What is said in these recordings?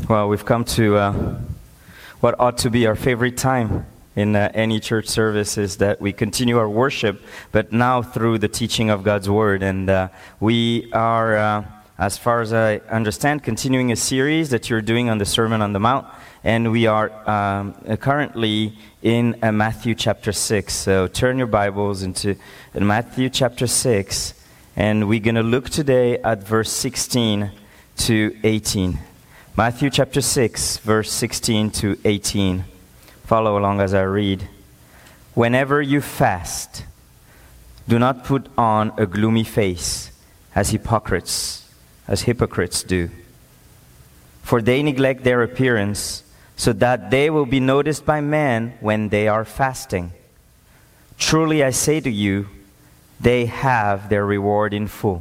Well, we've come to what ought to be our favorite time in any church service, is that we continue our worship, but now through the teaching of God's Word. And we are, as far as I understand, continuing a series that you're doing on the Sermon on the Mount. And we are currently in Matthew chapter 6. So turn your Bibles into Matthew chapter 6. And we're going to look today at verse 16 to 18. Matthew chapter 6, verse 16 to 18. Follow along as I read. Whenever you fast, do not put on a gloomy face, as hypocrites do. For they neglect their appearance, so that they will be noticed by men when they are fasting. Truly I say to you, they have their reward in full.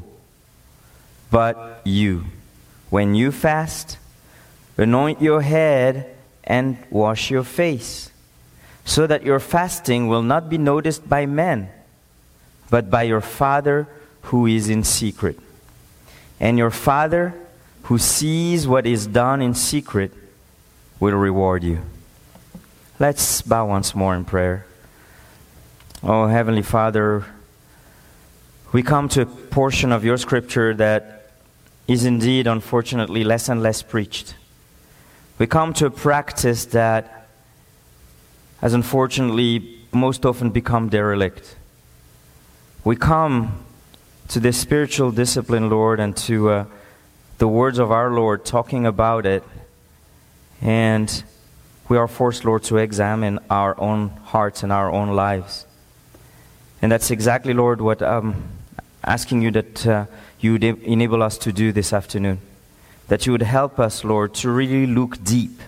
But you, when you fast, anoint your head and wash your face, so that your fasting will not be noticed by men, but by your Father who is in secret. And your Father who sees what is done in secret will reward you. Let's bow once more in prayer. Oh, Heavenly Father, we come to a portion of your scripture that is indeed, unfortunately, less and less preached. We come to a practice that has unfortunately most often become derelict. We come to this spiritual discipline, Lord, and to the words of our Lord talking about it. And we are forced, Lord, to examine our own hearts and our own lives. And that's exactly, Lord, what I'm asking you that you would enable us to do this afternoon. That you would help us, Lord, to really look deep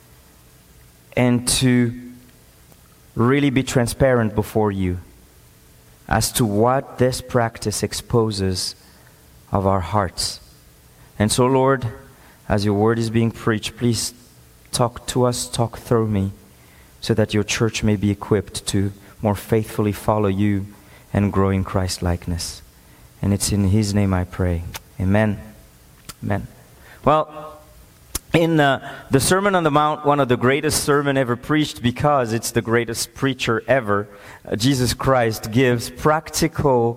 and to really be transparent before you as to what this practice exposes of our hearts. And so, Lord, as your word is being preached, please talk to us, talk through me, so that your church may be equipped to more faithfully follow you and grow in Christ-likeness. And it's in his name I pray. Amen. Amen. Well, in the Sermon on the Mount, one of the greatest sermon ever preached, because it's the greatest preacher ever, Jesus Christ gives practical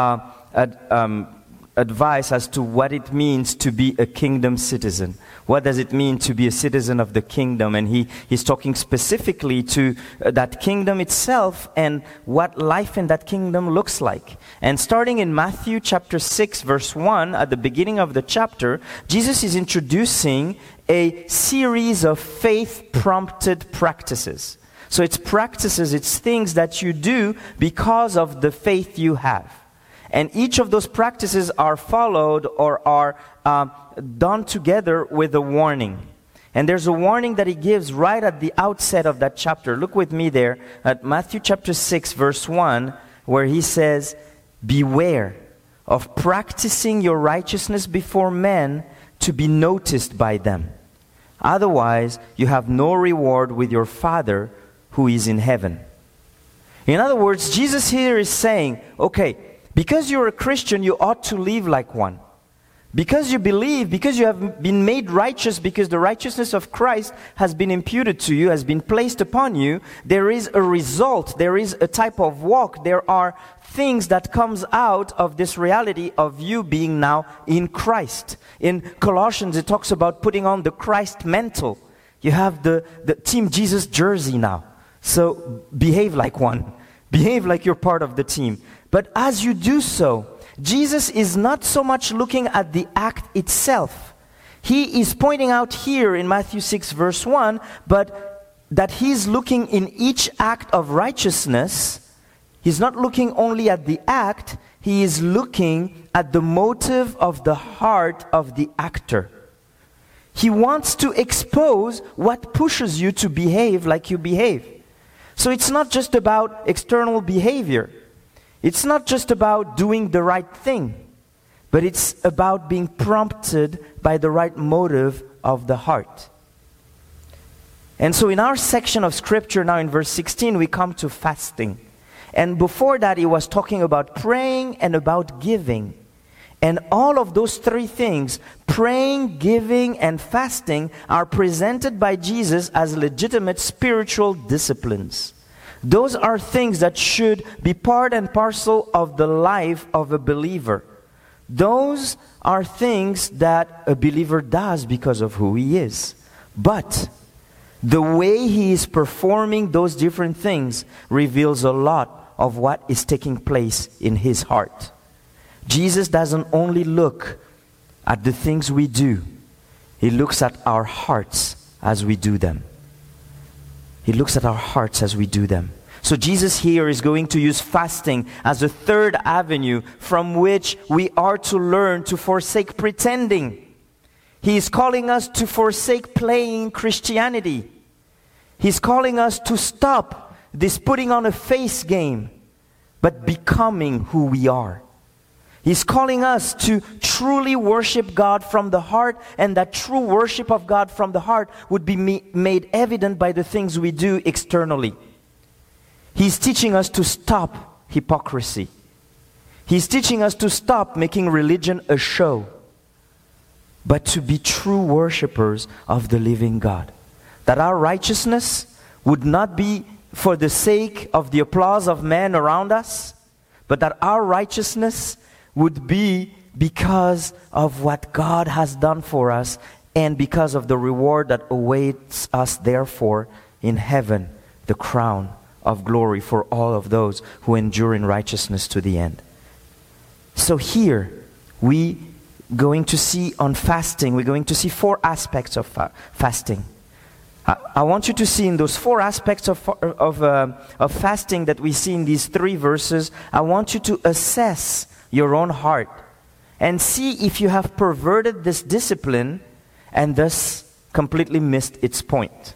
advice as to what it means to be a kingdom citizen. What does it mean to be a citizen of the kingdom? And he's talking specifically to that kingdom itself and what life in that kingdom looks like. And starting in Matthew chapter 6, verse 1, at the beginning of the chapter, Jesus is introducing a series of faith-prompted practices. So it's practices, it's things that you do because of the faith you have. And each of those practices are followed or are done together with a warning. And there's a warning that he gives right at the outset of that chapter. Look with me there at Matthew chapter 6, verse 1, where he says, "Beware of practicing your righteousness before men to be noticed by them. Otherwise, you have no reward with your Father who is in heaven." In other words, Jesus here is saying, okay, because you're a Christian, you ought to live like one. Because you believe, because you have been made righteous, because the righteousness of Christ has been imputed to you, has been placed upon you, there is a result, there is a type of walk, there are things that comes out of this reality of you being now in Christ. In Colossians, it talks about putting on the Christ mantle. You have the Team Jesus jersey now. So behave like one. Behave like you're part of the team. But as you do so, Jesus is not so much looking at the act itself. He is pointing out here in Matthew 6 verse 1, but that he's looking in each act of righteousness. He's not looking only at the act, he is looking at the motive of the heart of the actor. He wants to expose what pushes you to behave like you behave. So it's not just about external behavior. It's not just about doing the right thing, but it's about being prompted by the right motive of the heart. And so in our section of scripture now in verse 16, we come to fasting. And before that, he was talking about praying and about giving. And all of those three things, praying, giving, and fasting, are presented by Jesus as legitimate spiritual disciplines. Those are things that should be part and parcel of the life of a believer. Those are things that a believer does because of who he is. But the way he is performing those different things reveals a lot of what is taking place in his heart. Jesus doesn't only look at the things we do. He looks at our hearts as we do them. He looks at our hearts as we do them. So Jesus here is going to use fasting as a third avenue from which we are to learn to forsake pretending. He is calling us to forsake playing Christianity. He's calling us to stop this putting on a face game, but becoming who we are. He's calling us to truly worship God from the heart, and that true worship of God from the heart would be made evident by the things we do externally. He's teaching us to stop hypocrisy. He's teaching us to stop making religion a show, but to be true worshipers of the living God. That our righteousness would not be for the sake of the applause of men around us, but that our righteousness would be because of what God has done for us and because of the reward that awaits us therefore in heaven, the crown of glory for all of those who endure in righteousness to the end. So here, we're going to see on fasting, we're going to see four aspects of fasting. I want you to see in those four aspects of fasting that we see in these three verses, I want you to assess your own heart and see if you have perverted this discipline and thus completely missed its point.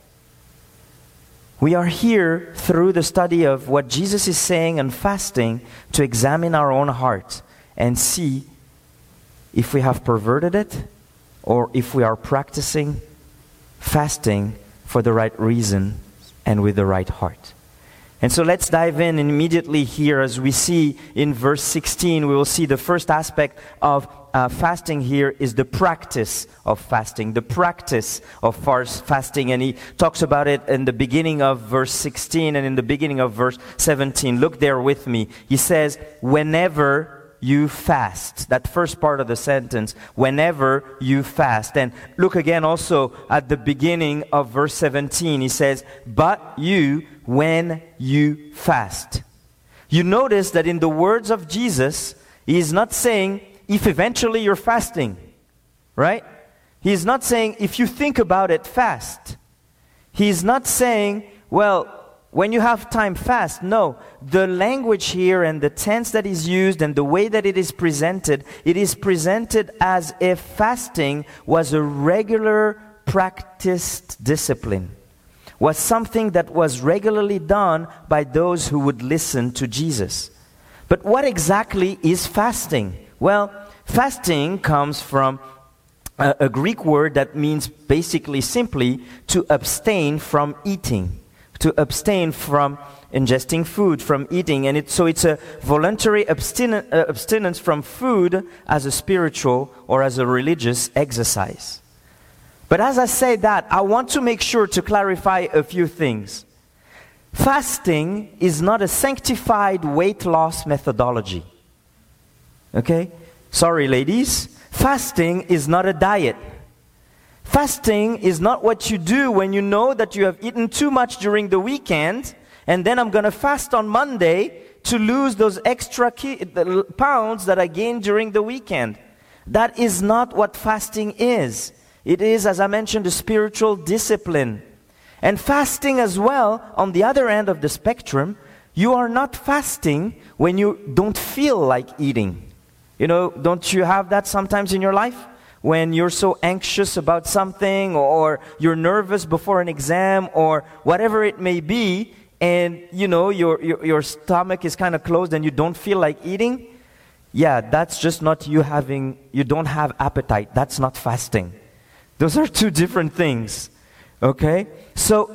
We are here through the study of what Jesus is saying on fasting to examine our own heart and see if we have perverted it or if we are practicing fasting for the right reason and with the right heart. And so let's dive in immediately here. As we see in verse 16, we will see the first aspect of fasting here is the practice of fasting. The practice of fasting. And he talks about it in the beginning of verse 16 and in the beginning of verse 17. Look there with me. He says, whenever you fast. That first part of the sentence, whenever you fast. And look again also at the beginning of verse 17. He says, but you, when you fast. You notice that in the words of Jesus, he is not saying, if eventually you're fasting, right? He is not saying, if you think about it, fast. He is not saying, well, when you have time, fast. No, the language here and the tense that is used and the way that it is presented as if fasting was a regular practiced discipline, was something that was regularly done by those who would listen to Jesus. But what exactly is fasting? Well, fasting comes from a Greek word that means basically simply to abstain from eating. To abstain from ingesting food, from eating. And so it's a voluntary abstinence from food as a spiritual or as a religious exercise. But as I say that, I want to make sure to clarify a few things. Fasting is not a sanctified weight loss methodology. Okay? Sorry, ladies. Fasting is not a diet. Fasting is not what you do when you know that you have eaten too much during the weekend, and then I'm going to fast on Monday to lose those extra pounds that I gained during the weekend. That is not what fasting is. It is, as I mentioned, a spiritual discipline. And fasting as well, on the other end of the spectrum, you are not fasting when you don't feel like eating. You know, don't you have that sometimes in your life? When you're so anxious about something, or you're nervous before an exam, or whatever it may be, and you know your stomach is kind of closed and you don't feel like eating, yeah, that's just not you don't have appetite. That's not fasting. Those are two different things. Okay? So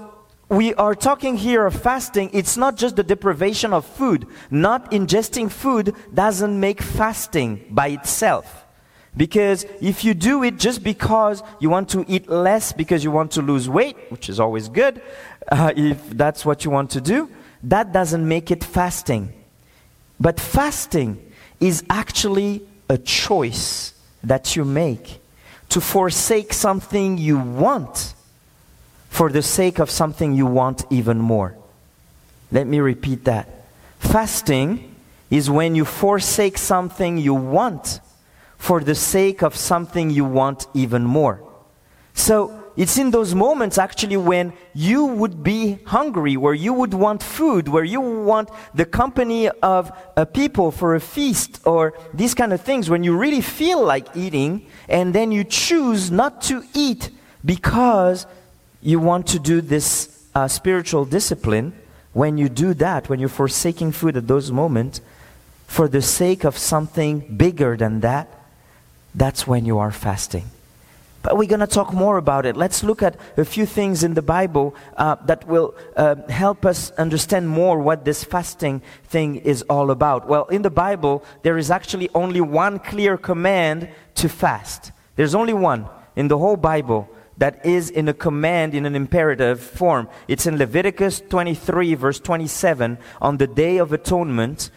we are talking here of fasting, it's not just the deprivation of food. Not ingesting food doesn't make fasting by itself. Because if you do it just because you want to eat less because you want to lose weight, which is always good, if that's what you want to do, that doesn't make it fasting. But fasting is actually a choice that you make to forsake something you want for the sake of something you want even more. Let me repeat that. Fasting is when you forsake something you want for the sake of something you want even more. So it's in those moments actually when you would be hungry, where you would want food, where you want the company of people for a feast or these kind of things, when you really feel like eating and then you choose not to eat because you want to do this spiritual discipline. When you do that, when you're forsaking food at those moments for the sake of something bigger than that, that's when you are fasting. But we're going to talk more about it. Let's look at a few things in the Bible that will help us understand more what this fasting thing is all about. Well, in the Bible, there is actually only one clear command to fast. There's only one in the whole Bible that is in a command, in an imperative form. It's in Leviticus 23, verse 27. On the Day of Atonement,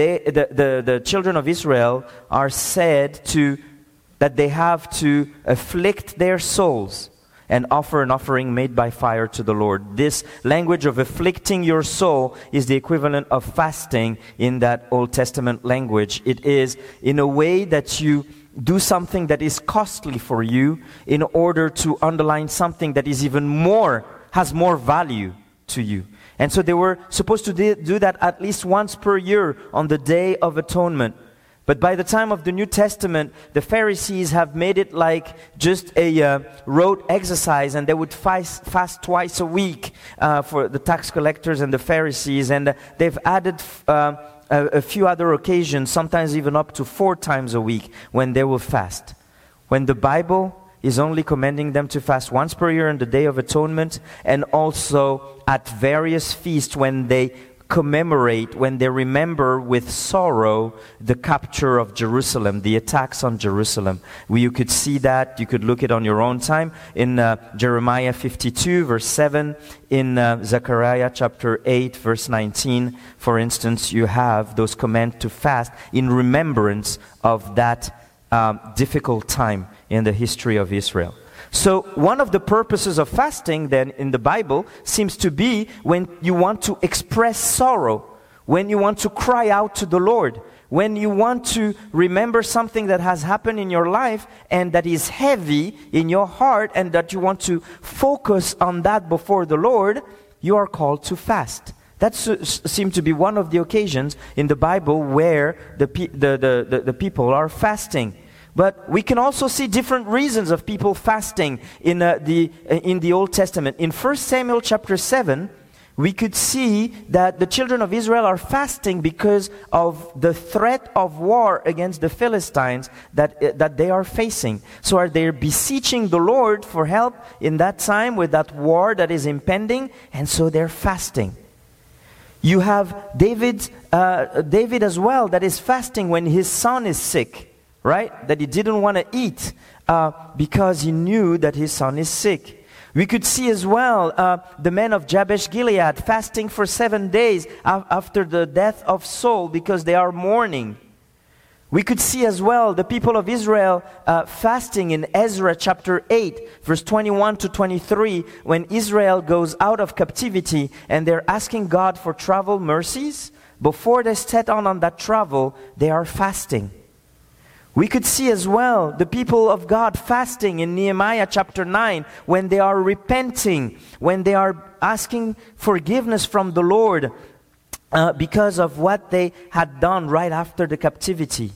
the children of Israel are said that they have to afflict their souls and offer an offering made by fire to the Lord. This language of afflicting your soul is the equivalent of fasting in that Old Testament language. It is in a way that you do something that is costly for you in order to underline something that is even more, has more value to you. And so they were supposed to do that at least once per year on the Day of Atonement. But by the time of the New Testament, the Pharisees have made it like just a rote exercise, and they would fast twice a week for the tax collectors and the Pharisees, and they've added a few other occasions, sometimes even up to 4 times a week, when they will fast. When the Bible is only commanding them to fast once per year on the Day of Atonement, and also at various feasts when they commemorate, when they remember with sorrow the capture of Jerusalem, the attacks on Jerusalem. You could see that, you could look it on your own time in Jeremiah 52 verse 7, in Zechariah chapter 8 verse 19, for instance. You have those commands to fast in remembrance of that difficult time in the history of Israel. So one of the purposes of fasting then in the Bible seems to be when you want to express sorrow, when you want to cry out to the Lord, when you want to remember something that has happened in your life and that is heavy in your heart and that you want to focus on that before the Lord, you are called to fast. That seems to be one of the occasions in the Bible where the people are fasting. But we can also see different reasons of people fasting in the Old Testament. In 1 Samuel chapter 7, we could see that the children of Israel are fasting because of the threat of war against the Philistines that they are facing. So are they beseeching the Lord for help in that time with that war that is impending? And so they're fasting. You have David as well, that is fasting when his son is sick. Right? That he didn't want to eat because he knew that his son is sick. We could see as well the men of Jabesh Gilead fasting for 7 days after the death of Saul because they are mourning. We could see as well the people of Israel fasting in Ezra chapter 8 verse 21 to 23 when Israel goes out of captivity and they're asking God for travel mercies. Before they set on that travel, they are fasting. We could see as well the people of God fasting in Nehemiah chapter 9 when they are repenting, when they are asking forgiveness from the Lord because of what they had done right after the captivity.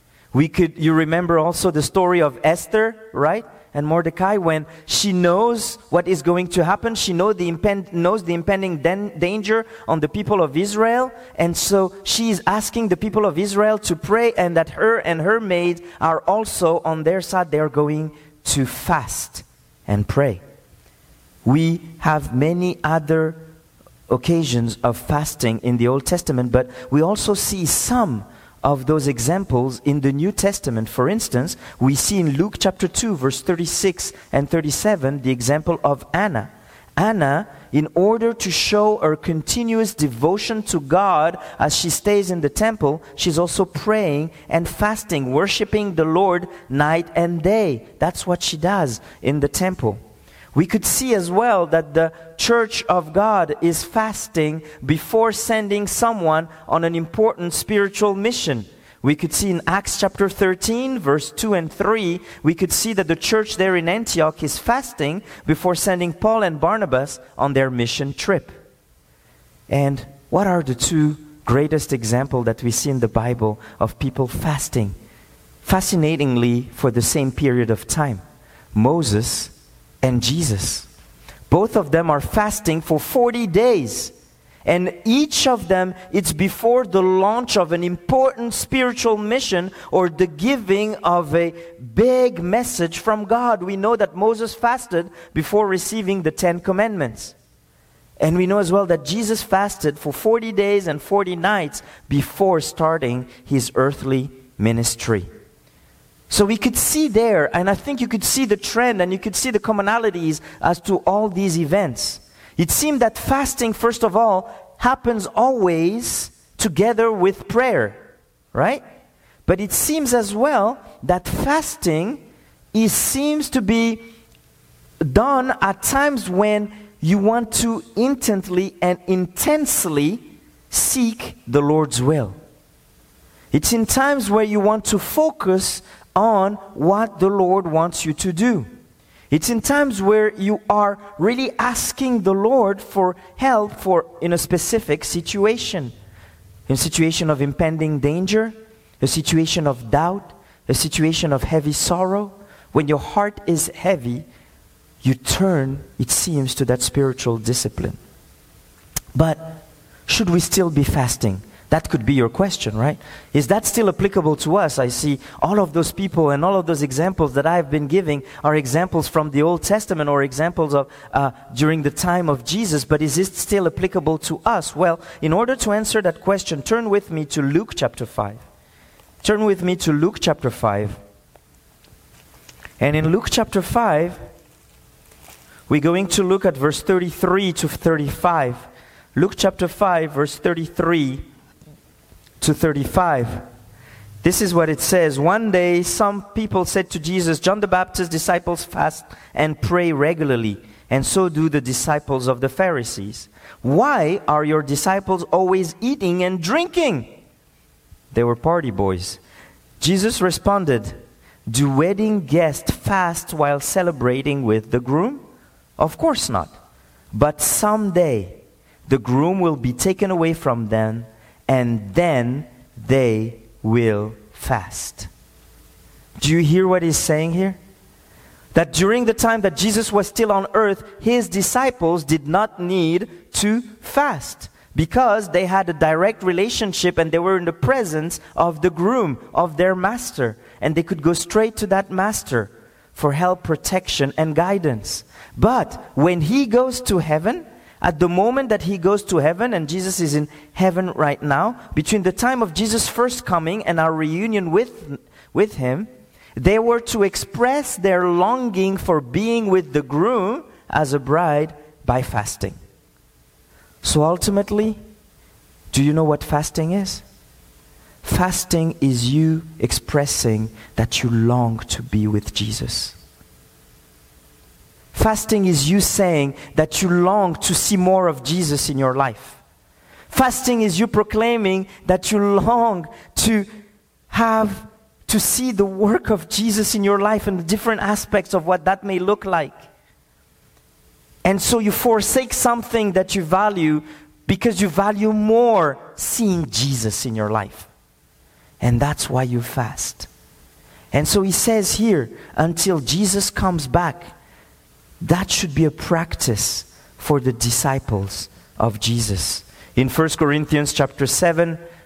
You remember also the story of Esther, right? And Mordecai, when she knows what is going to happen, she knows the impending danger on the people of Israel, and so she is asking the people of Israel to pray, and that her and her maid are also on their side. They are going to fast and pray. We have many other occasions of fasting in the Old Testament, but we also see some of those examples in the New Testament. For instance, we see in Luke chapter 2, verse 36 and 37, the example of Anna. Anna, in order to show her continuous devotion to God as she stays in the temple, she's also praying and fasting, worshiping the Lord night and day. That's what she does in the temple. We could see as well that the church of God is fasting before sending someone on an important spiritual mission. We could see in Acts chapter 13, verse 2 and 3, we could see that the church there in Antioch is fasting before sending Paul and Barnabas on their mission trip. And what are the two greatest examples that we see in the Bible of people fasting? Fascinatingly, for the same period of time. Moses and Jesus. Both of them are fasting for 40 days. And each of them, it's before the launch of an important spiritual mission or the giving of a big message from God. We know that Moses fasted before receiving the 10 Commandments. And we know as well that Jesus fasted for 40 days and 40 nights before starting his earthly ministry. So we could see there, and I think you could see the trend and you could see the commonalities as to all these events. It seemed that fasting, first of all, happens always together with prayer, right? But it seems as well that fasting seems to be done at times when you want to intently and intensely seek the Lord's will. It's in times where you want to focus on what the Lord wants you to do. It's in times where you are really asking the Lord for help in a specific situation. In a situation of impending danger, a situation of doubt, a situation of heavy sorrow. When your heart is heavy, you turn, it seems, to that spiritual discipline. But should we still be fasting? That could be your question, right? Is that still applicable to us? I see all of those people and all of those examples that I've been giving are examples from the Old Testament or examples of during the time of Jesus, but is it still applicable to us? Well, in order to answer that question, turn with me to Luke chapter 5. Turn with me to Luke chapter 5. And in Luke chapter 5, we're going to look at verse 33 to 35. Luke chapter 5, verse 33 to 35. This is what it says. One day some people said to Jesus, John the Baptist's disciples fast and pray regularly, and so do the disciples of the Pharisees. Why are your disciples always eating and drinking? They were party boys. Jesus responded, do wedding guests fast while celebrating with the groom? Of course not. But someday the groom will be taken away from them, and then they will fast. Do you hear what he's saying here? That during the time that Jesus was still on earth, his disciples did not need to fast because they had a direct relationship and they were in the presence of the groom, of their master. And they could go straight to that master for help, protection, and guidance. But when he goes to heaven, at the moment that he goes to heaven, and Jesus is in heaven right now, between the time of Jesus' first coming and our reunion with him, they were to express their longing for being with the groom as a bride by fasting. So ultimately, do you know what fasting is? Fasting is you expressing that you long to be with Jesus. Fasting is you saying that you long to see more of Jesus in your life. Fasting is you proclaiming that you long to see the work of Jesus in your life and the different aspects of what that may look like. And so you forsake something that you value because you value more seeing Jesus in your life. And that's why you fast. And so he says here, until Jesus comes back, that should be a practice for the disciples of Jesus. In 1 Corinthians chapter 7,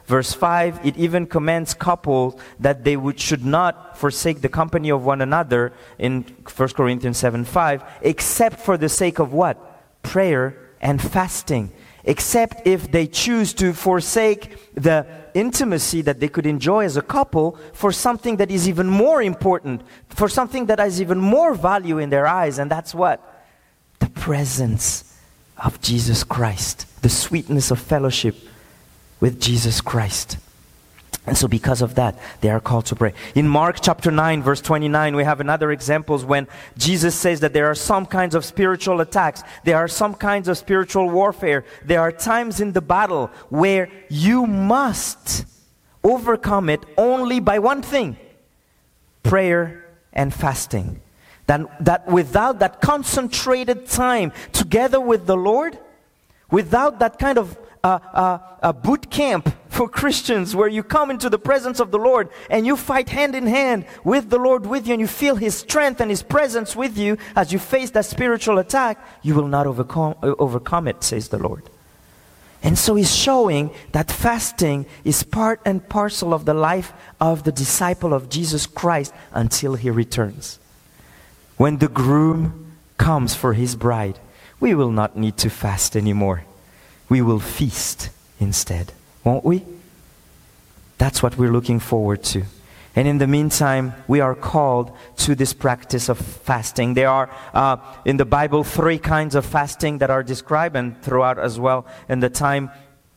verse 5, it even commands couples that they should not forsake the company of one another in 1 Corinthians 7:5, except for the sake of what? Prayer and fasting. Except if they choose to forsake the intimacy that they could enjoy as a couple for something that is even more important, for something that has even more value in their eyes, and that's what? The presence of Jesus Christ, the sweetness of fellowship with Jesus Christ. And so because of that, they are called to pray. In Mark chapter 9, verse 29, we have another examples when Jesus says that there are some kinds of spiritual attacks. There are some kinds of spiritual warfare. There are times in the battle where you must overcome it only by one thing: prayer and fasting. That without that concentrated time together with the Lord, without that kind of a boot camp for Christians where you come into the presence of the Lord and you fight hand in hand with the Lord with you, and you feel His strength and His presence with you as you face that spiritual attack, you will not overcome it, says the Lord. And so He's showing that fasting is part and parcel of the life of the disciple of Jesus Christ until He returns. When the groom comes for his bride, we will not need to fast anymore. We will feast instead, won't we? That's what we're looking forward to. And in the meantime, we are called to this practice of fasting. There are, in the Bible, 3 kinds of fasting that are described, and throughout as well in the time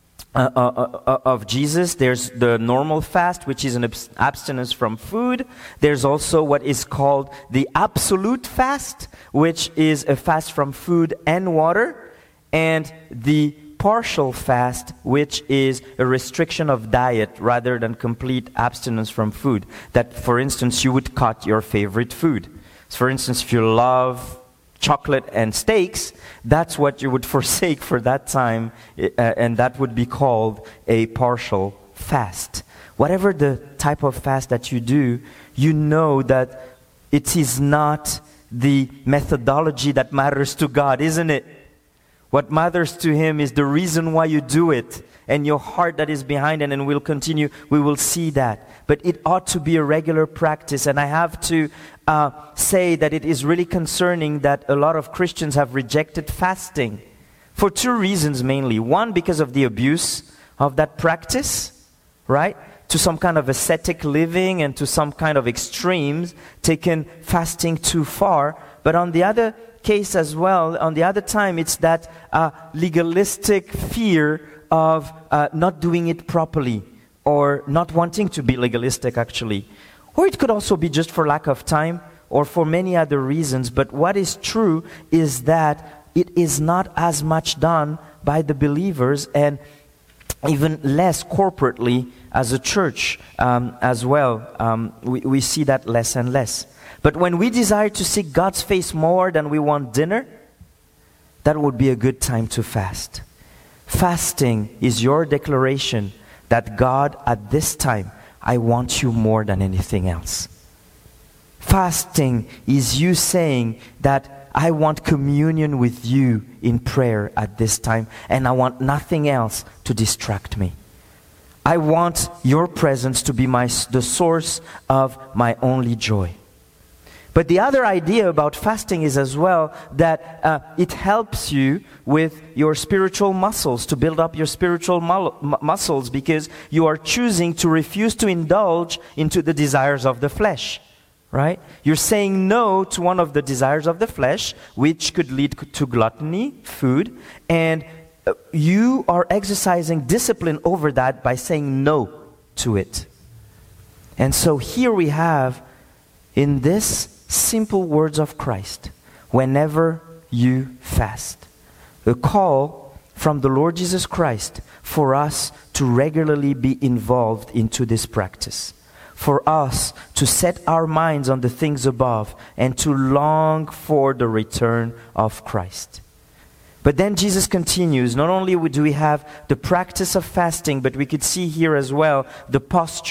of Jesus. There's the normal fast, which is an abstinence from food. There's also what is called the absolute fast, which is a fast from food and water. And the partial fast, which is a restriction of diet rather than complete abstinence from food. That, for instance, you would cut your favorite food. So for instance, if you love chocolate and steaks, that's what you would forsake for that time, and that would be called a partial fast. Whatever the type of fast that you do, you know that it is not the methodology that matters to God, isn't it? What matters to Him is the reason why you do it and your heart that is behind it, and we'll continue, we will see that. But it ought to be a regular practice, and I have to say that it is really concerning that a lot of Christians have rejected fasting for 2 reasons mainly. One, because of the abuse of that practice, right? To some kind of ascetic living and to some kind of extremes, taken fasting too far. But on the other case as well, on the other time, it's that legalistic fear of not doing it properly, or not wanting to be legalistic actually. Or it could also be just for lack of time or for many other reasons. But what is true is that it is not as much done by the believers, and even less corporately as a church as well. We see that less and less. But when we desire to seek God's face more than we want dinner, that would be a good time to fast. Fasting is your declaration that God, at this time, I want you more than anything else. Fasting is you saying that I want communion with you in prayer at this time, and I want nothing else to distract me. I want your presence to be the source of my only joy. But the other idea about fasting is as well that it helps you with your spiritual muscles, to build up your spiritual muscles, because you are choosing to refuse to indulge into the desires of the flesh, right? You're saying no to one of the desires of the flesh, which could lead to gluttony, food, and you are exercising discipline over that by saying no to it. And so here we have, in this simple words of Christ, whenever you fast, a call from the Lord Jesus Christ for us to regularly be involved into this practice, for us to set our minds on the things above and to long for the return of Christ. But then Jesus continues. Not only do we have the practice of fasting, but we could see here as well the posture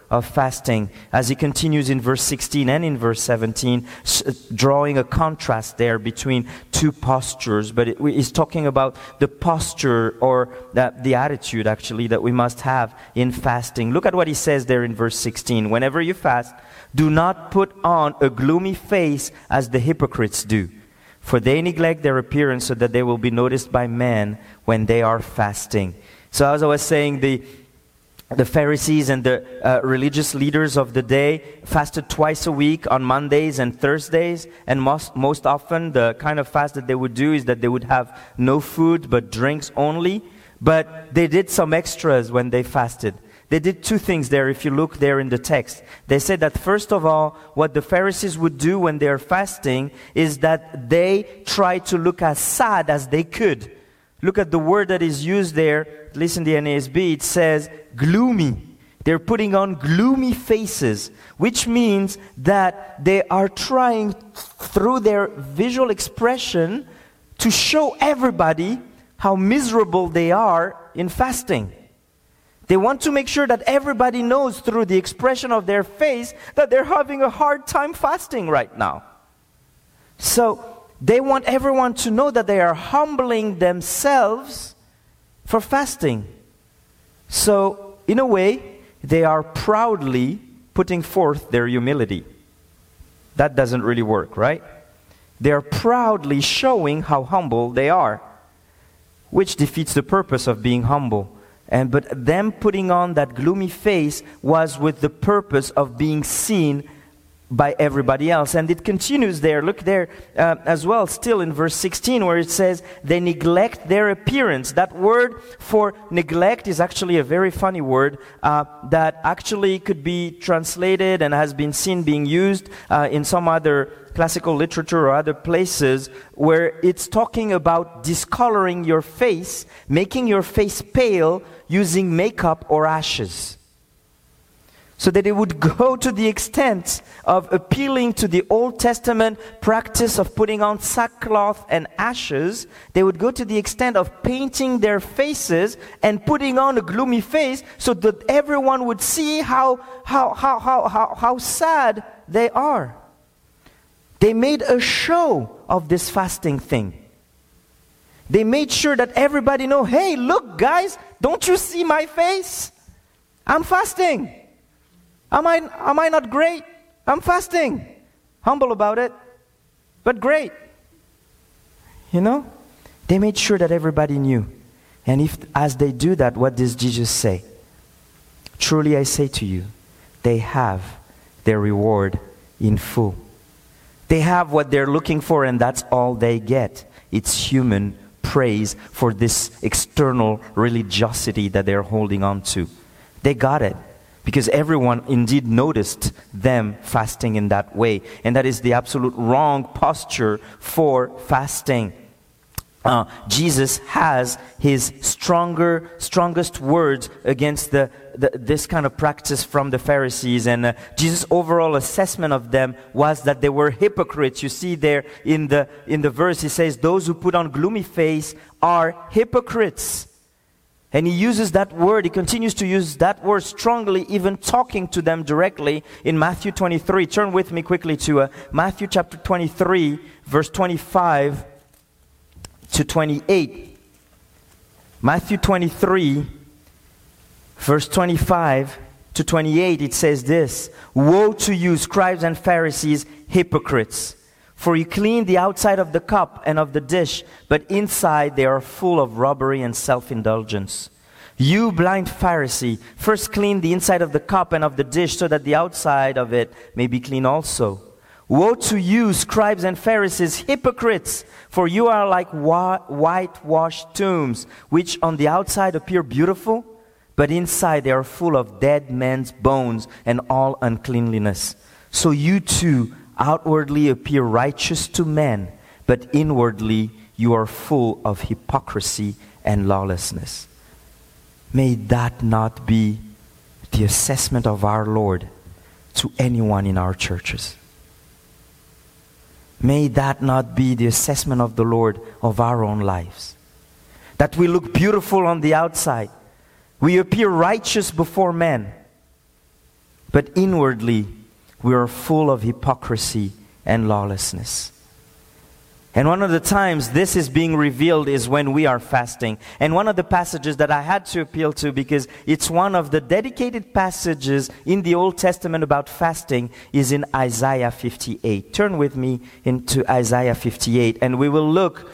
of fasting, as he continues in verse 16 and in verse 17, drawing a contrast there between two postures. But he's talking about the posture, or the attitude actually, that we must have in fasting. Look at what he says there in verse 16. Whenever you fast, do not put on a gloomy face as the hypocrites do, for they neglect their appearance so that they will be noticed by men when they are fasting. So as I was saying, the Pharisees and the religious leaders of the day fasted twice a week on Mondays and Thursdays, and most often the kind of fast that they would do is that they would have no food but drinks only. But they did some extras when they fasted. They did two things there if you look there in the text. They said that first of all, what the Pharisees would do when they are fasting is that they try to look as sad as they could. Look at the word that is used there, at least in the NASB, it says gloomy. They're putting on gloomy faces, which means that they are trying through their visual expression to show everybody how miserable they are in fasting. They want to make sure that everybody knows through the expression of their face that they're having a hard time fasting right now. So they want everyone to know that they are humbling themselves for fasting. So, in a way, they are proudly putting forth their humility. That doesn't really work, right? They are proudly showing how humble they are, which defeats the purpose of being humble. But them putting on that gloomy face was with the purpose of being seen by everybody else. And it continues there. Look there as well, still in verse 16, where it says, they neglect their appearance. That word for neglect is actually a very funny word that actually could be translated and has been seen being used in some other classical literature or other places, where it's talking about discoloring your face, making your face pale using makeup or ashes. So that it would go to the extent of appealing to the Old Testament practice of putting on sackcloth and ashes. They would go to the extent of painting their faces and putting on a gloomy face so that everyone would see how sad they are. They made a show of this fasting thing. They made sure that everybody know, hey, look guys, don't you see my face? I'm fasting. Am I not great? I'm fasting. Humble about it, but great. You know? They made sure that everybody knew. And if, as they do that, what does Jesus say? Truly I say to you, they have their reward in full. They have what they're looking for, and that's all they get. It's human praise for this external religiosity that they're holding on to. They got it. Because everyone indeed noticed them fasting in that way. And that is the absolute wrong posture for fasting. Jesus has his strongest words against this kind of practice from the Pharisees. And Jesus' overall assessment of them was that they were hypocrites. You see there in the verse, he says, those who put on gloomy face are hypocrites. And he uses that word, he continues to use that word strongly, even talking to them directly in Matthew 23. Turn with me quickly to Matthew chapter 23, verse 25 to 28. Matthew 23, verse 25 to 28, it says this, woe to you, scribes and Pharisees, hypocrites! For you clean the outside of the cup and of the dish, but inside they are full of robbery and self-indulgence. You blind Pharisee, first clean the inside of the cup and of the dish, so that the outside of it may be clean also. Woe to you, scribes and Pharisees, hypocrites! For you are like whitewashed tombs, which on the outside appear beautiful, but inside they are full of dead men's bones and all uncleanliness. So you too outwardly appear righteous to men, but inwardly you are full of hypocrisy and lawlessness. May that not be the assessment of our Lord to anyone in our churches. May that not be the assessment of the Lord of our own lives. That we look beautiful on the outside. We appear righteous before men. but inwardly we are full of hypocrisy and lawlessness. And one of the times this is being revealed is when we are fasting. And one of the passages that I had to appeal to, because it's one of the dedicated passages in the Old Testament about fasting, is in Isaiah 58. Turn with me into Isaiah 58, and we will look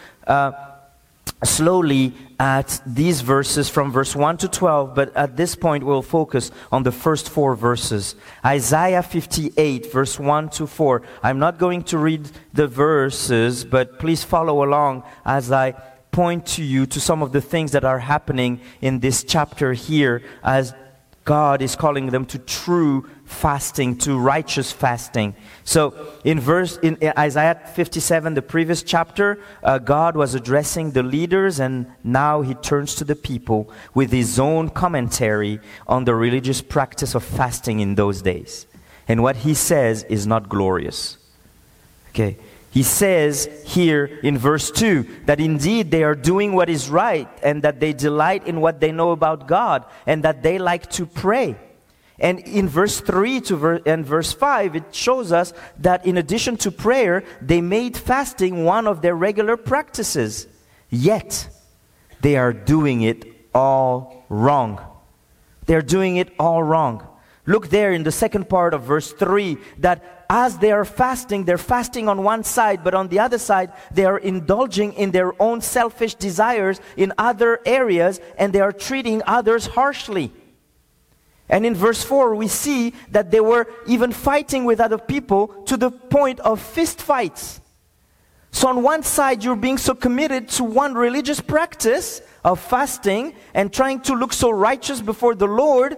slowly at these verses from verse 1 to 12, but at this point we'll focus on the first 4 verses. Isaiah 58, verse 1 to 4. I'm not going to read the verses, but please follow along as I point to you to some of the things that are happening in this chapter here, as God is calling them to true fasting, to righteous fasting. So in Isaiah 57, the previous chapter, God was addressing the leaders, and now he turns to the people with his own commentary on the religious practice of fasting in those days. And what he says is not glorious. Okay. He says here in verse 2 that indeed they are doing what is right, and that they delight in what they know about God, and that they like to pray. And in verse 3 and verse 5, it shows us that in addition to prayer, they made fasting one of their regular practices. Yet, they are doing it all wrong. They're doing it all wrong. Look there in the second part of verse 3, that as they are fasting, they're fasting on one side, but on the other side, they are indulging in their own selfish desires in other areas, and they are treating others harshly. And in verse 4, we see that they were even fighting with other people to the point of fist fights. So on one side, you're being so committed to one religious practice of fasting and trying to look so righteous before the Lord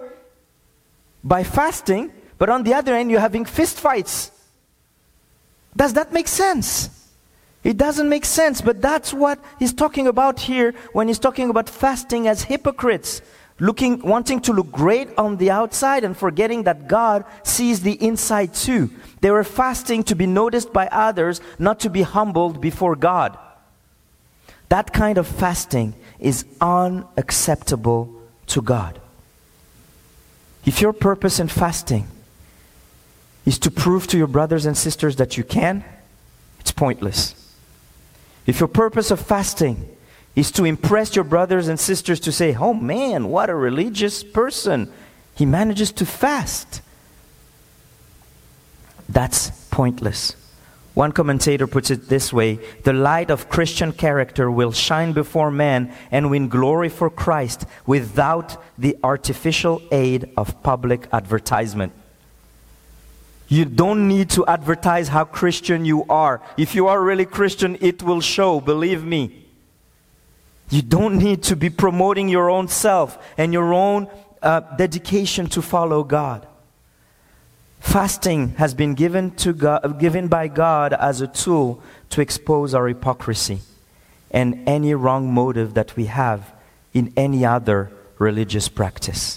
by fasting, but on the other end, you're having fist fights. Does that make sense? It doesn't make sense, but that's what he's talking about here when he's talking about fasting as hypocrites. Wanting to look great on the outside and forgetting that God sees the inside too. They were fasting to be noticed by others, not to be humbled before God. That kind of fasting is unacceptable to God. If your purpose in fasting is to prove to your brothers and sisters that you can, it's pointless. If your purpose of fasting is to impress your brothers and sisters to say, oh man, what a religious person, he manages to fast, that's pointless. One commentator puts it this way: the light of Christian character will shine before men and win glory for Christ without the artificial aid of public advertisement. You don't need to advertise how Christian you are. If you are really Christian, it will show, believe me. You don't need to be promoting your own self and your own dedication to follow God. Fasting has been given by God as a tool to expose our hypocrisy and any wrong motive that we have in any other religious practice.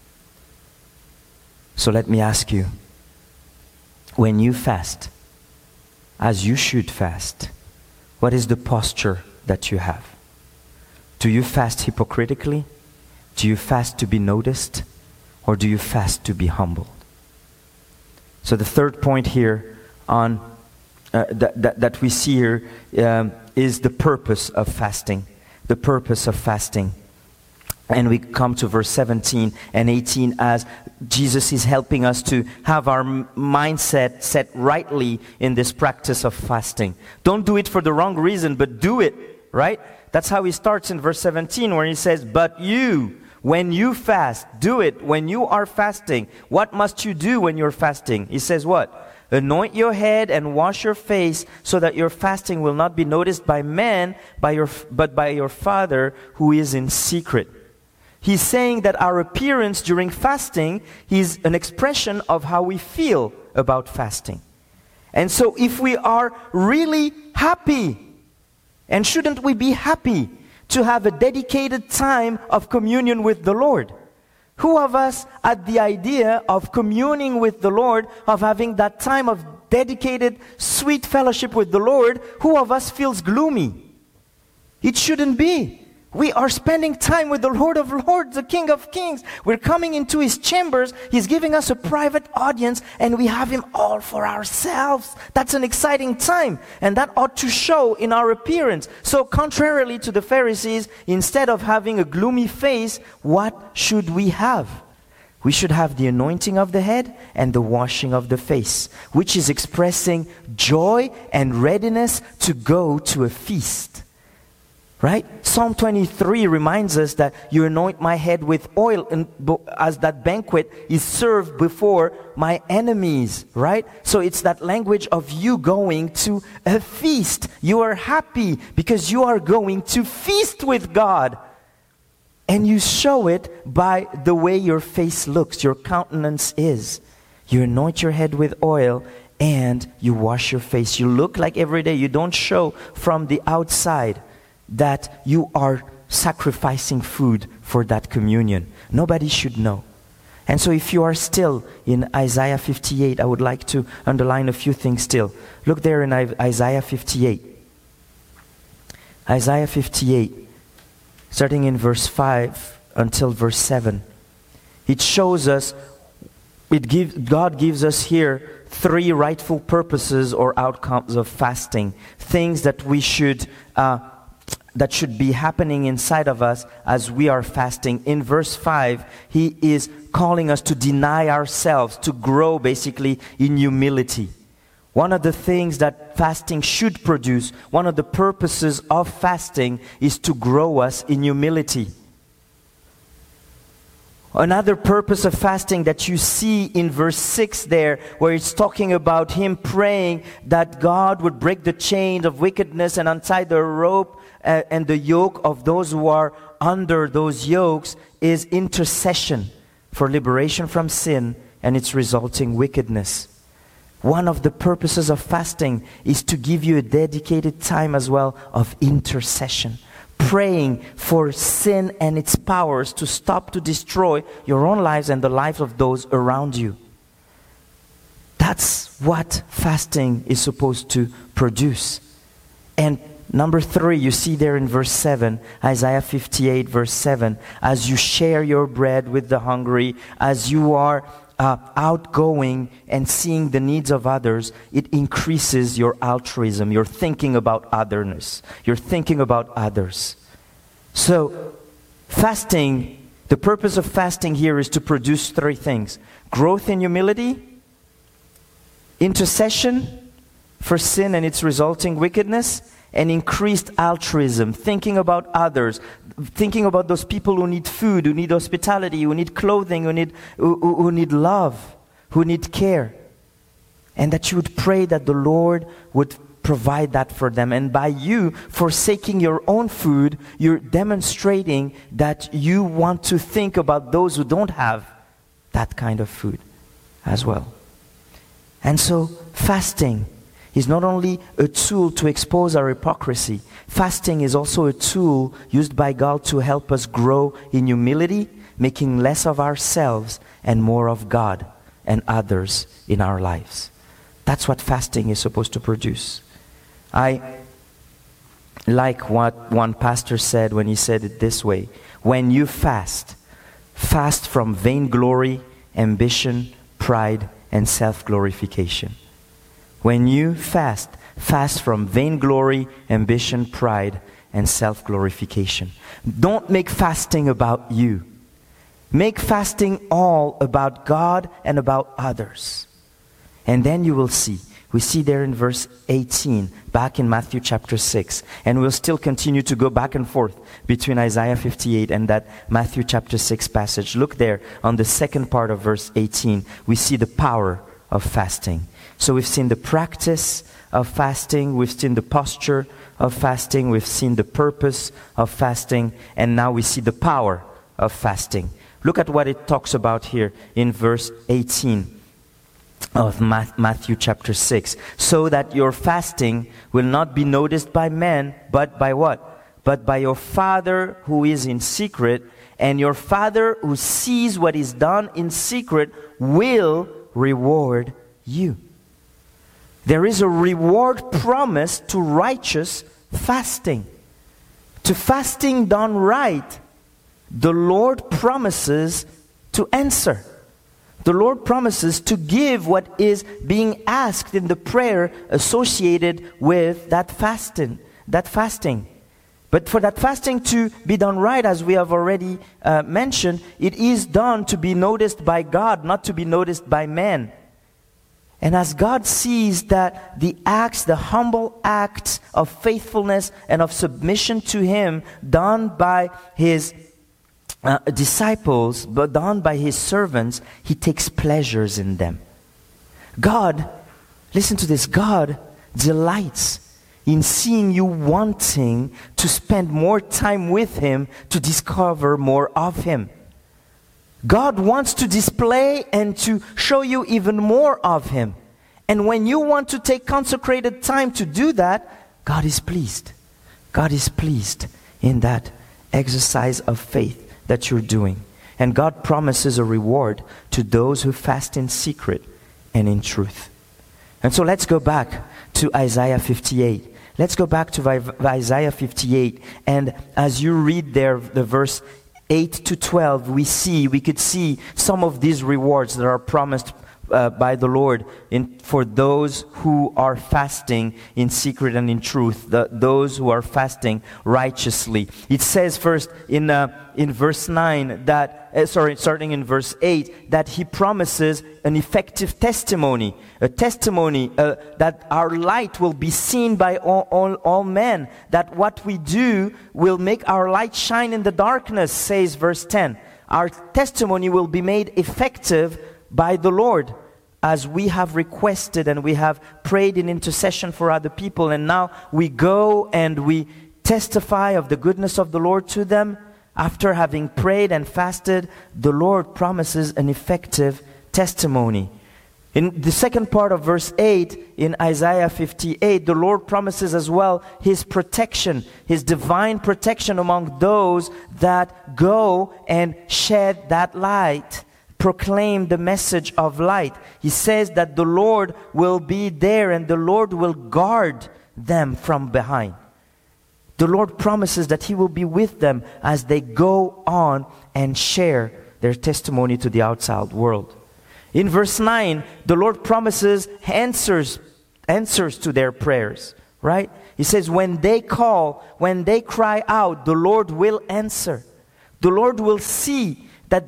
So let me ask you, when you fast, as you should fast, what is the posture that you have? Do you fast hypocritically? Do you fast to be noticed? Or do you fast to be humbled? So the third point here on that we see here is the purpose of fasting. The purpose of fasting. And we come to verse 17 and 18 as Jesus is helping us to have our mindset set rightly in this practice of fasting. Don't do it for the wrong reason, but do it, right? That's how he starts in verse 17, where he says, but you, when you fast, do it when you are fasting. What must you do when you're fasting? He says what? Anoint your head and wash your face, so that your fasting will not be noticed by men, but by your Father who is in secret. He's saying that our appearance during fasting is an expression of how we feel about fasting. And so if we are really happy, and shouldn't we be happy to have a dedicated time of communion with the Lord? Who of us had the idea of communing with the Lord, of having that time of dedicated, sweet fellowship with the Lord? Who of us feels gloomy? It shouldn't be. We are spending time with the Lord of Lords, the King of Kings. We're coming into His chambers. He's giving us a private audience, and we have Him all for ourselves. That's an exciting time, and that ought to show in our appearance. So contrarily to the Pharisees, instead of having a gloomy face, what should we have? We should have the anointing of the head and the washing of the face, which is expressing joy and readiness to go to a feast. Right? Psalm 23 reminds us that you anoint my head with oil as that banquet is served before my enemies. Right? So it's that language of you going to a feast. You are happy because you are going to feast with God. And you show it by the way your face looks, your countenance is. You anoint your head with oil and you wash your face. You look like every day. You don't show from the outside that you are sacrificing food for that communion. Nobody should know. And so if you are still in Isaiah 58, I would like to underline a few things still. Look there in Isaiah 58. Isaiah 58, starting in verse 5 until verse 7. It shows us, God gives us here 3 rightful purposes or outcomes of fasting. Things that we should that should be happening inside of us as we are fasting. In verse 5, He is calling us to deny ourselves, to grow basically in humility. One of the things that fasting should produce, one of the purposes of fasting is to grow us in humility. Another purpose of fasting that you see in verse 6 there, where it's talking about him praying that God would break the chains of wickedness and untie the rope and the yoke of those who are under those yokes, is intercession for liberation from sin and its resulting wickedness. One of the purposes of fasting is to give you a dedicated time as well of intercession. Praying for sin and its powers to stop, to destroy your own lives and the lives of those around you. That's what fasting is supposed to produce. And number 3, you see there in verse 7, Isaiah 58 verse 7, as you share your bread with the hungry, as you are outgoing and seeing the needs of others, it increases your altruism. You're thinking about otherness. You're thinking about others. So, fasting, the purpose of fasting here is to produce 3 things. Growth in humility, intercession for sin and its resulting wickedness, and increased altruism, thinking about others, thinking about those people who need food, who need hospitality, who need clothing, who need love, who need care. And that you would pray that the Lord would provide that for them. And by you forsaking your own food, you're demonstrating that you want to think about those who don't have that kind of food as well. And so fasting is not only a tool to expose our hypocrisy. Fasting is also a tool used by God to help us grow in humility, making less of ourselves and more of God and others in our lives. That's what fasting is supposed to produce. I like what one pastor said when he said it this way: when you fast, fast from vainglory, ambition, pride, and self-glorification. When you fast, fast from vainglory, ambition, pride, and self-glorification. Don't make fasting about you. Make fasting all about God and about others. And then you will see. We see there in verse 18, back in Matthew chapter 6. And we'll still continue to go back and forth between Isaiah 58 and that Matthew chapter 6 passage. Look there on the second part of verse 18. We see the power of fasting. So we've seen the practice of fasting, we've seen the posture of fasting, we've seen the purpose of fasting, and now we see the power of fasting. Look at what it talks about here in verse 18 of Matthew chapter 6. So that your fasting will not be noticed by men, but by what? But by your Father who is in secret, and your Father who sees what is done in secret will reward you. There is a reward promised to righteous fasting. To fasting done right, the Lord promises to answer. The Lord promises to give what is being asked in the prayer associated with that fasting. But for that fasting to be done right, as we have already mentioned, it is done to be noticed by God, not to be noticed by man. And as God sees that the humble acts of faithfulness and of submission to Him done by His disciples, but done by His servants, He takes pleasures in them. God, listen to this, God delights in seeing you wanting to spend more time with Him to discover more of Him. God wants to display and to show you even more of Him. And when you want to take consecrated time to do that, God is pleased. God is pleased in that exercise of faith that you're doing. And God promises a reward to those who fast in secret and in truth. And so let's go back to Isaiah 58. Let's go back to Isaiah 58. And as you read there, the verse 8 to 12, we could see some of these rewards that are promised by the Lord for those who are fasting in secret and in truth, those who are fasting righteously. It says first in verse 9 starting in verse 8, that He promises an effective testimony, a testimony that our light will be seen by all men, that what we do will make our light shine in the darkness, says verse 10. Our testimony will be made effective by the Lord, as we have requested and we have prayed in intercession for other people, and now we go and we testify of the goodness of the Lord to them. After having prayed and fasted, the Lord promises an effective testimony. In the second part of verse 8, in Isaiah 58, the Lord promises as well His protection, His divine protection among those that go and shed that light, proclaim the message of light. He says that the Lord will be there and the Lord will guard them from behind. The Lord promises that He will be with them as they go on and share their testimony to the outside world. In verse 9, the Lord promises answers to their prayers, right? He says, when they call, when they cry out, the Lord will answer. The Lord will see that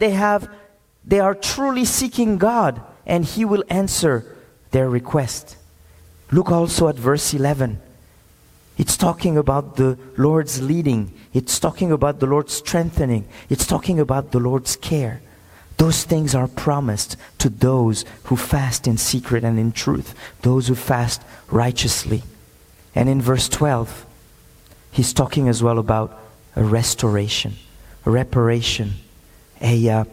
they are truly seeking God, and He will answer their request. Look also at verse 11. It's talking about the Lord's leading. It's talking about the Lord's strengthening. It's talking about the Lord's care. Those things are promised to those who fast in secret and in truth, those who fast righteously. And in verse 12, He's talking as well about a restoration, a reparation, a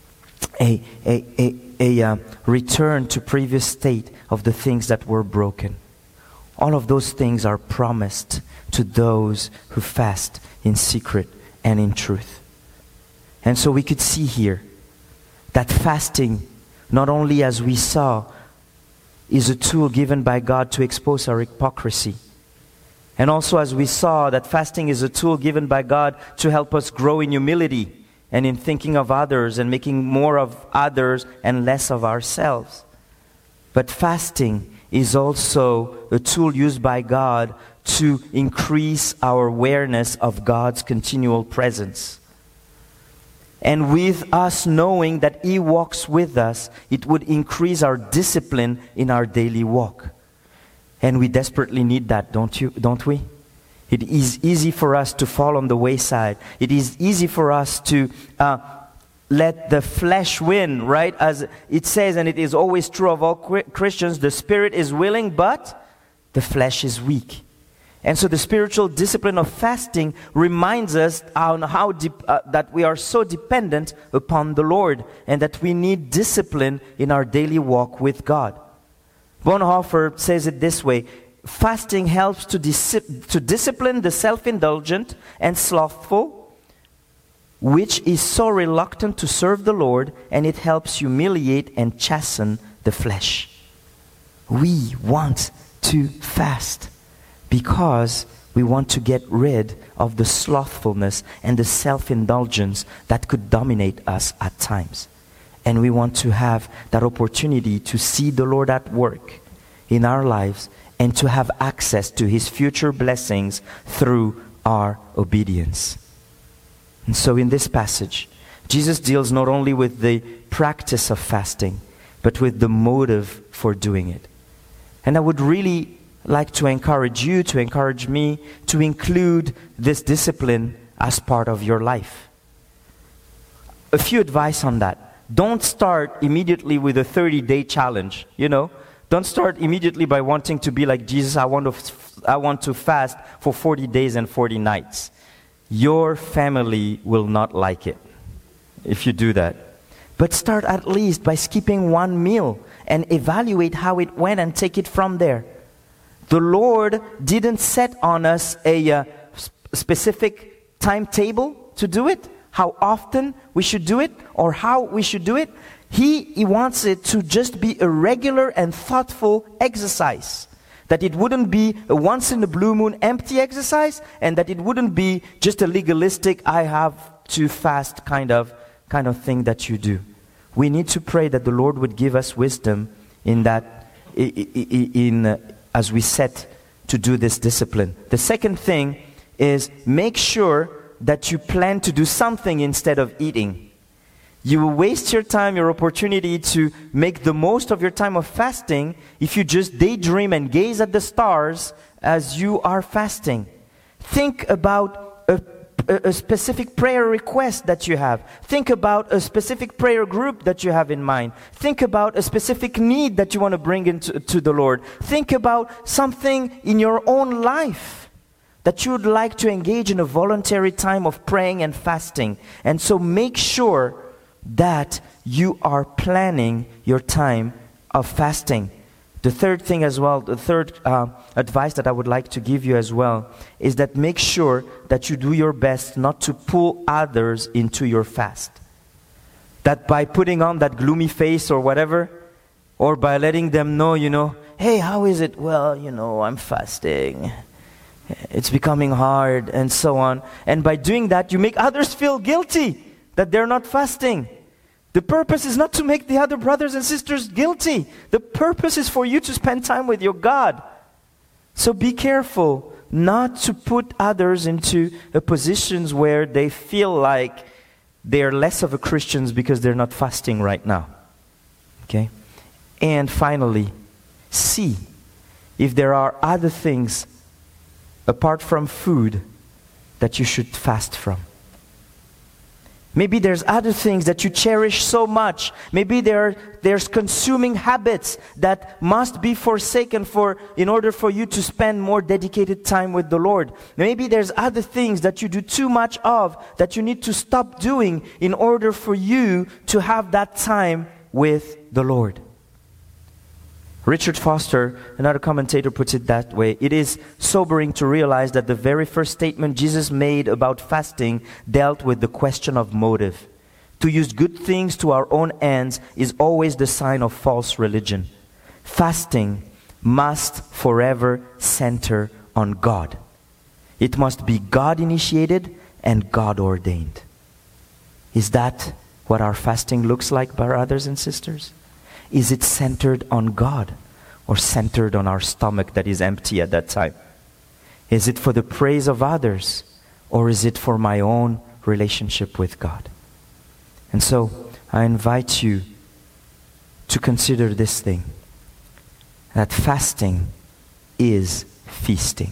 return to previous state of the things that were broken. All of those things are promised to those who fast in secret and in truth. And so we could see here that fasting, not only as we saw, is a tool given by God to expose our hypocrisy. And also as we saw that fasting is a tool given by God to help us grow in humility and in thinking of others and making more of others and less of ourselves. But fasting is also a tool used by God to increase our awareness of God's continual presence. And with us knowing that He walks with us, it would increase our discipline in our daily walk. And we desperately need that, don't we? It is easy for us to fall on the wayside. It is easy for us to let the flesh win, right? As it says, and it is always true of all Christians, the spirit is willing, but the flesh is weak. And so the spiritual discipline of fasting reminds us on how that we are so dependent upon the Lord and that we need discipline in our daily walk with God. Bonhoeffer says it this way: fasting helps to discipline the self-indulgent and slothful, which is so reluctant to serve the Lord, and it helps humiliate and chasten the flesh. We want to fast because We want to get rid of the slothfulness and the self-indulgence that could dominate us at times. And we want to have that opportunity to see the Lord at work in our lives and to have access to His future blessings through our obedience. And so in this passage, Jesus deals not only with the practice of fasting, but with the motive for doing it. And I would really like to encourage you, to encourage me, to include this discipline as part of your life. A few advice on that. Don't start immediately with a 30-day challenge, Don't start immediately by wanting to be like Jesus. I want to fast for 40 days and 40 nights. Your family will not like it if you do that. But start at least by skipping one meal and evaluate how it went and take it from there. The Lord didn't set on us a specific timetable to do it, how often we should do it, or how we should do it. He wants it to just be a regular and thoughtful exercise. That it wouldn't be a once in a blue moon empty exercise, and that it wouldn't be just a legalistic, I have to fast kind of thing that you do. We need to pray that the Lord would give us wisdom in that, as we set to do this discipline. The second thing is make sure that you plan to do something instead of eating. You will waste your time, your opportunity to make the most of your time of fasting if you just daydream and gaze at the stars as you are fasting. Think about a specific prayer request that you have. Think about a specific prayer group that you have in mind. Think about a specific need that you want to bring into the Lord. Think about something in your own life that you would like to engage in a voluntary time of praying and fasting. And so make sure that you are planning your time of fasting. The third thing as well, the third advice that I would like to give you as well, is that make sure that you do your best not to pull others into your fast. That by putting on that gloomy face or whatever, or by letting them know, hey, how is it? Well, I'm fasting. It's becoming hard and so on. And by doing that, you make others feel guilty that they're not fasting. The purpose is not to make the other brothers and sisters guilty. The purpose is for you to spend time with your God. So be careful not to put others into positions where they feel like they're less of a Christians because they're not fasting right now. Okay? And finally, see if there are other things apart from food that you should fast from. Maybe there's other things that you cherish so much. Maybe there's consuming habits that must be forsaken in order for you to spend more dedicated time with the Lord. Maybe there's other things that you do too much of that you need to stop doing in order for you to have that time with the Lord. Richard Foster, another commentator, puts it that way. It is sobering to realize that the very first statement Jesus made about fasting dealt with the question of motive. To use good things to our own ends is always the sign of false religion. Fasting must forever center on God. It must be God-initiated and God-ordained. Is that what our fasting looks like, brothers and sisters? Is it centered on God or centered on our stomach that is empty at that time? Is it for the praise of others or is it for my own relationship with God? And so I invite you to consider this thing, that fasting is feasting.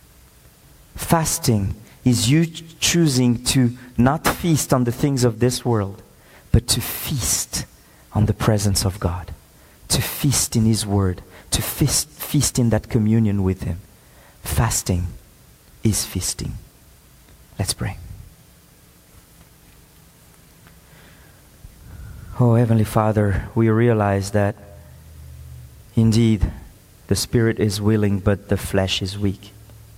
Fasting is you choosing to not feast on the things of this world, but to feast on the presence of God, to feast in His Word, to feast in that communion with Him. Fasting is feasting. Let's pray. Oh, Heavenly Father, we realize that indeed the spirit is willing, but the flesh is weak.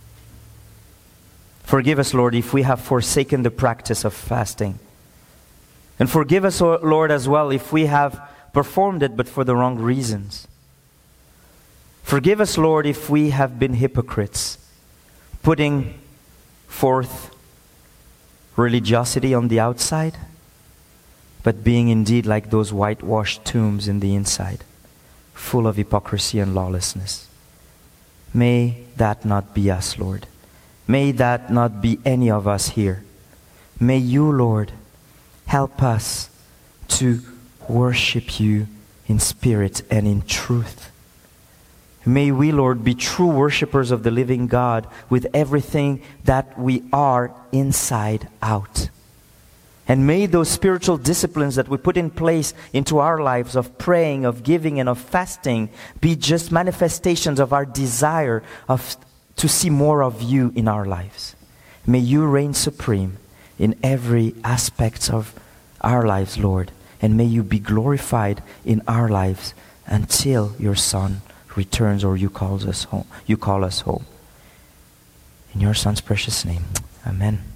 Forgive us, Lord, if we have forsaken the practice of fasting. And forgive us, Lord, as well, if we have performed it but for the wrong reasons. Forgive us, Lord, if we have been hypocrites, putting forth religiosity on the outside, but being indeed like those whitewashed tombs in the inside, full of hypocrisy and lawlessness. May that not be us, Lord. May that not be any of us here. May you, Lord, help us to worship you in spirit and in truth. May we, Lord, be true worshipers of the living God with everything that we are inside out. And may those spiritual disciplines that we put in place into our lives of praying, of giving, and of fasting be just manifestations of our desire to see more of you in our lives. May you reign supreme in every aspect of our lives, Lord. And may you be glorified in our lives until your Son returns or you call us home. In your Son's precious name. Amen.